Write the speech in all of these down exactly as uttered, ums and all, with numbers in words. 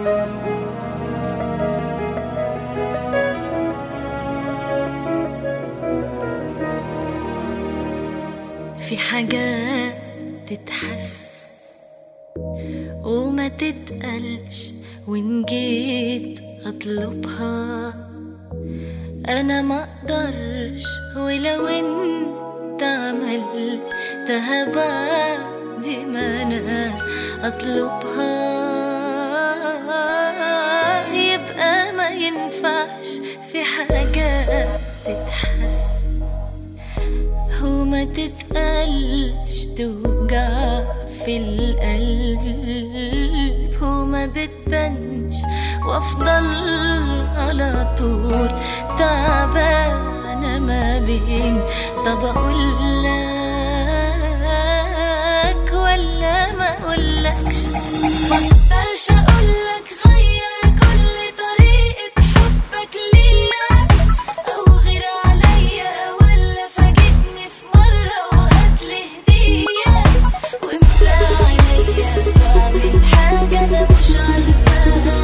في حاجات تتحس وما تتقلش، وإن جيت أطلبها أنا ما أقدرش، ولو أنت عملتها بعد ما أنا أطلبها يبقى ما ينفعش. في حاجات تتحس وما تتقلش، توجع في القلب وما بتبانش، وافضل على طول تعبانة ما بين طب اقولك ولا ما اقولكش. مقدرش اقولك غير كل طريقة حبك ليا او غير عليا، ولا فاجئني في مرة وهاتلي هدية واملى عينيا واعمل حاجة انا مش عارفاها.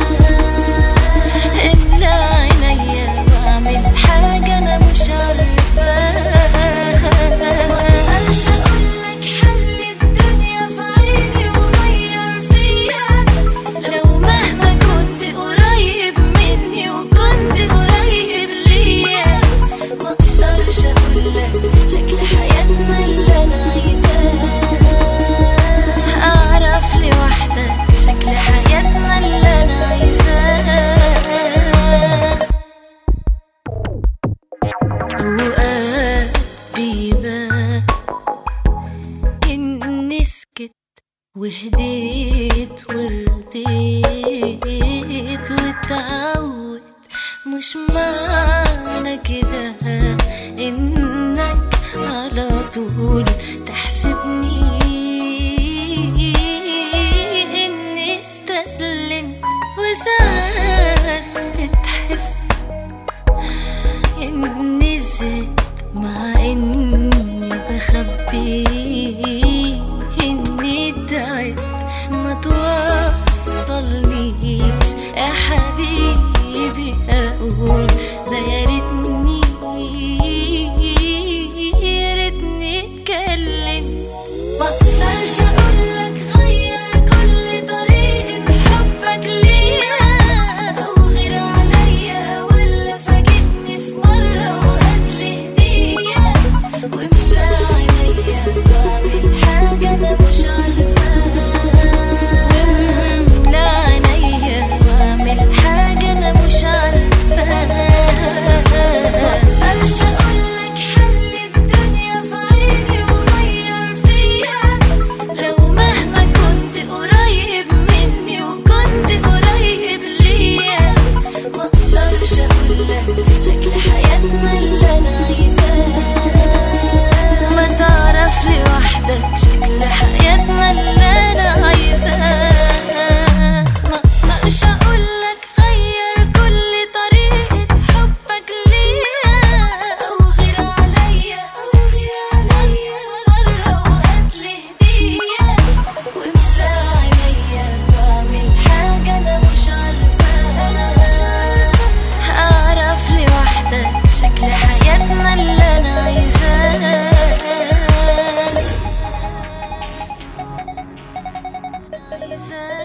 املى عينيا واعمل حاجة انا مش عارفاها. مقدرش اقولك حل الدنيا في عيني وغير فيا، لو مهما كنت قريب مني وكنت قريب ليا. مقدرش اقولك شكل حياتنا اللي انا عايزاه، اعرف لوحدك شكل حياتنا اللي انا عايزاه. اوقات بيبان اني سكت وهديت ورضيت واتعود، مش معنى كده انك على طول تحسبني اني استسلمت. وساعات بتحس اني زدت مع اني بخبي اني تعبت، ما توصلنيش يا حبيبي اقول ده يا ريتني يا ريتني اتكلم. مقدرش اقولك غير كل طريقة حبك ليا او غير عليا، ولا فاجئني في مرة وهاتلي هدية واملى عينيا واعمل حاجة انا مش عارفاها. املى عينيا واعمل حاجة انا مش عارفاها. مقدرش اقولك حل الدنيا في عيني وغير فيا، لو مهما كنت قريب مني وكنت قريب ليا. مقدرش اقولك شكل حياتنا اللي انا عايزاه، ما تعرف لوحدك شكل حياتنا اللي انا عايزاه. مقدرش اقولك غير كل طريقة حبك ليا او غير عليا، او غير عليا مرة وهاتلي هدية واملى عينيا واعمل حاجة انا مش عارفاها. اعرف لوحدك شكل حياتنا اللي انا عايزاه.